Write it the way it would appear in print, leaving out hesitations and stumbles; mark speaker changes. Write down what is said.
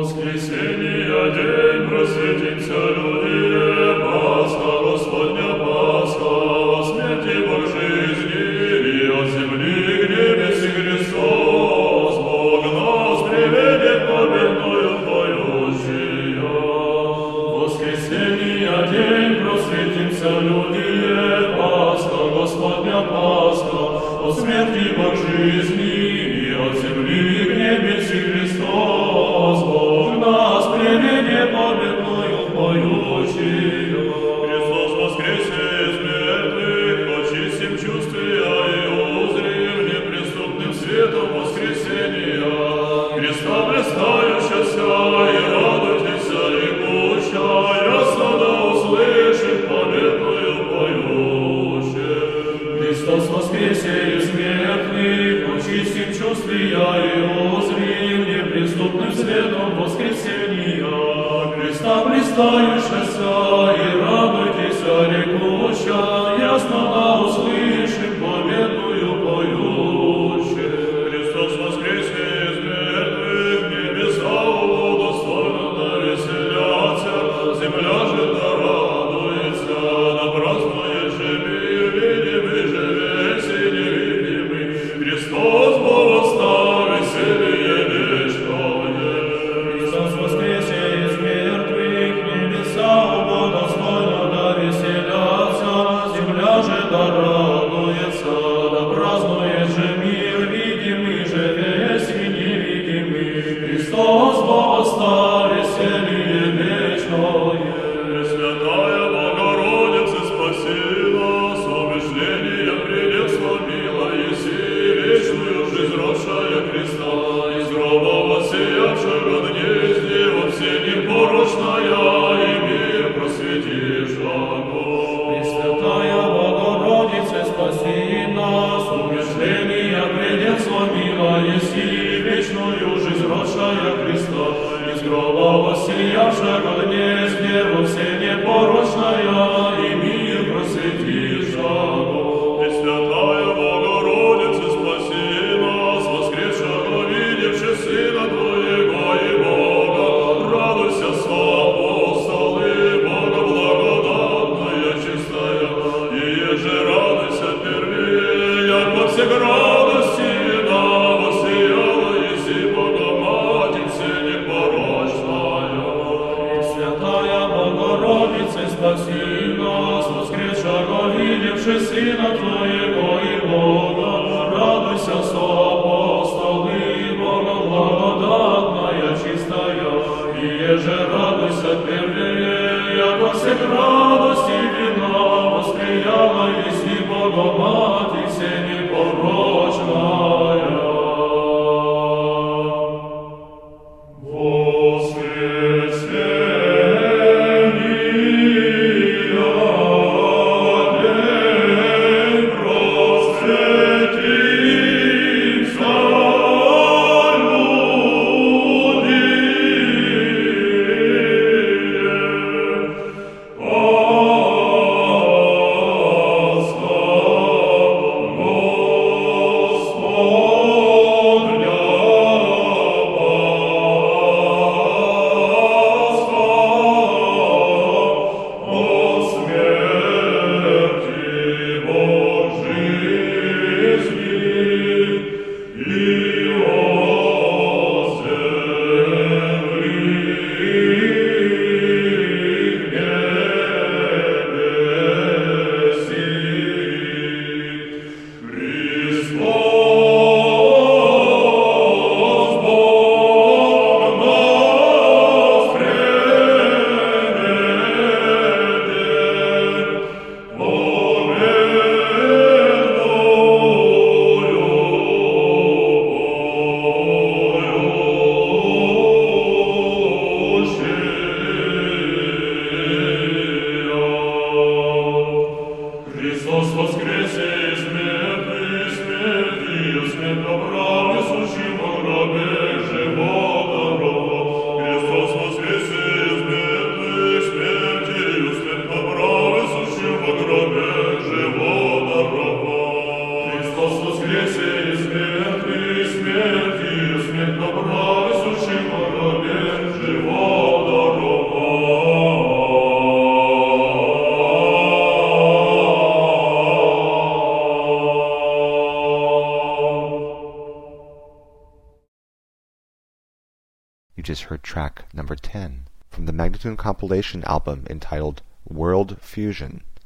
Speaker 1: Воскресенье день просветимся, люди, Пасха, Господня Пасха, во смерти Бог жизни, и от земли к небеси Христос, Бог нас приведет победною поющия. Воскресенье день просветимся, люди, Пасха, Господня Пасха, во смерти Бог жизни, и от земли к небеси Христос, Бог нас приведет победною поющия. Христос воскресе из мертвых, очистим чувствия и узрим неприступным светом воскресения. Христа блистающаяся и радуйтесь, рекуща, ясно да услышим победною поющая. Христос воскресе из мертвых, очистим чувствия и узрим неприступным светом воскресения. Христа блистающаяся и радуйтесь, рекуща, ясно да услышим победную поющая. Христос воскресе из мертвых, небеса его достойно да веселятся, земля же да радуется, да празднует же мир, видимый же весь и невидимый. Христос Бога веселье вечное. Христос воскресе из мертвых, небеса его достойно да веселятся, земля же да радуется, да празднует же мир, видимый же весь и невидимый. Христос Бога веселье вечное. Пресвятая Богородица, спаси нас, убеждение придет сломила, еси вечную жизнь родшая Христа, из гроба воссиявшего гнезде, во все непорочная, и мир просветишь огонь. Пресвятая Богородица, спаси нас, убеждение придет сломила, еси вечную жизнь родшая Христа, из гроба воссиявшего гнезде, во все непорочная, и мир просветишь огонь. Пресвятая Богородица, спаси нас, воскресшего видевши Сына Твоего и Бога, радуйся, апостолы, Бога благодатная, чистая, и еже радуйся первее, яко всех радости да воссияла, еси Богоматерь всенепорочная. Пресвятая Богородица, спаси нас, воскресшего видевши Сына Твоего и Бога, радуйся, апостолы, Бога благодатная, чистая, и еже радуйся первее, яко всех радостей вина восприяла, еси Богоматерь всенепорочная.
Speaker 2: Oh You just heard track number 10 from the Magnatune compilation album entitled World Fusion.